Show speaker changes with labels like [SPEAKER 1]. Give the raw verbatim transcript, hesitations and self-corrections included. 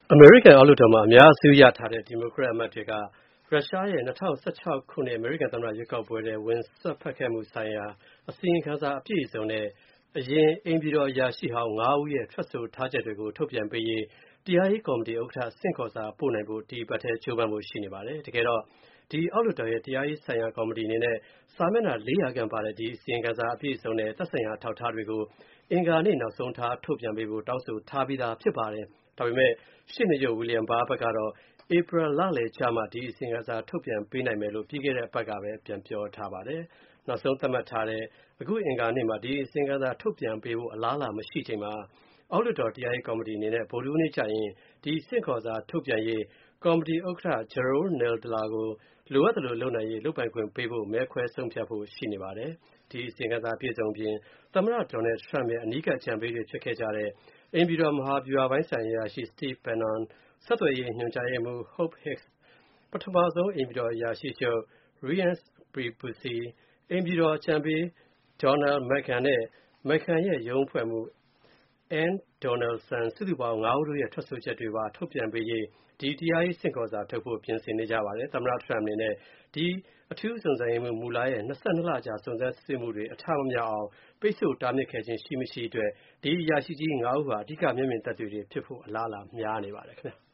[SPEAKER 1] အမေရိကန်အောက်လွှတ်တော်မှာအများစုရထားတဲ့ဒီမိုကရက်အမတ်တွေကရုရှားရဲ့၂၀၁၆ခုနှစ်အမေရိကန်သမ္မတရွေးကောက်ပွဲထဲဝင်စွက်ဖက်ခဲ့မှုဆိုင်ရာအစီရင်ခံစာအပြည့်အစုံနဲ့အရင်အိမ်ဖြူတော်အရာရှိဟောင်း၅ဦးရဲ့ထွက်ဆိုထားချက်တွေကိုထုတ်ပြန်ပေးရေးတရားရေးကော်မတီဥက္ကဋ္ဌဆင့်ခေါ်စာပို့နိုင်ဖို့ဒီပတ်ထဲကြိုးပမ်းဖို့ရှိနေပါတယ်။တကယ်တော့ဒီအောက်လွှတ်တော်ရဲ့တရားရေးဆိုင်ရာကော်မတီအနေနဲ့စာမျက်နှာ၄ရာခန့်ပါတဲ့ဒီအစီရင်ခံစာအပြည့်အစုံနဲ့သက်ဆိုင်ရာအထောက်အထားတွေကိုအင်္ဂါနေ့နောက်ဆုံးထားထုတ်ပြန်ပေးဖို့တောင်းဆိုထားပြီးသားဖြစ်ပါတယ်။ဒါပေမဲ့ရှေ့နေချုပ် William Barr ဘက်ကတော့ဧပြီလလယ်ကျမှဒီအစီရင်ခံစာထုတ်ပြန်ပေးနိုင်မယ်လို့ပြီးခဲ့တဲ့အပတ်ကပဲပြန်ပြောထားပါတယ်။နောက်ဆုံးသတ်မှတ်ထားတဲ့အခုအင်္ဂါနေ့မှာဒီအစီရင်ခံစာထုတ်ပြန်ပေးဖို့အလားအလာမရှိချိန်မှာအောက်လွှတ်တော်တရားရေးကော်မတီအနေနဲ့ဗုဒ္ဓဟူးနေ့ကျရင်ဒီဆင့်ခေါ်စာထုတ်ပြန်ရေးကော်မတီဥက္ကဋ္ဌ Jerrold Nadler ကိုလိုအပ်သလိုလုပ်နိုင်ရေးလုပ်ပိုင်ခွင့်ပေးဖို့မဲခွဲဆုံးဖြတ်ဖို့ရှိနေပါတယ်။ဒီအစီရင်ခံစာအပြည့်အစုံပြင်သမ္မတ Donald Trump ရဲ့အနီးကပ်အကြံပေးတွေဖြစ်ခဲ့ကြတဲ့အိမ်ဖြူတော်မဟာဗျူဟာပိုင်းဆိုင်ရာအရာရှိ Steve Bannon ဆက်သွယ်ရေးညွှန်ကြားရေးမှူး Hope Hicks ပထမဆုံးအိမ်ဖြူတော်အရာရှိချုပ် Reince Priebussi အိမ်ဖြူတော်အကြံပေး Donald McGahn နဲ့ McGahn ရဲ့ရုံးအဖွဲ့မှူး Ann Donaldson စုစုပေါင်း၅ဦးတို့ရဲ့ထွက်ဆိုချက်တွေပါထုတ်ပြန်ပေးရေးဒီတရားရေးဆင့်ခေါ်စာထုတ်ဖို့ပြင်ဆင်နေကြပါတယ်။သမ္မတ Trump အနေနဲ့ဒီအထူးစုံစမ်းရေးမှူး Mueller ရဲ့၂၂လကြာစုံစမ်းစစ်ဆေးမှုတွေအထမမြောက်အောင်ပိတ်ဆို့တားမြစ်ခဲ့ခြင်းရှိမရှိအတွက်ဒီအရာရှိကြီး၅ဦးဟာအဓိကမျက်မြင်သက်သေတွေဖြစ်ဖို့အလားအလာများနေပါတယ်ခင်ဗျာ။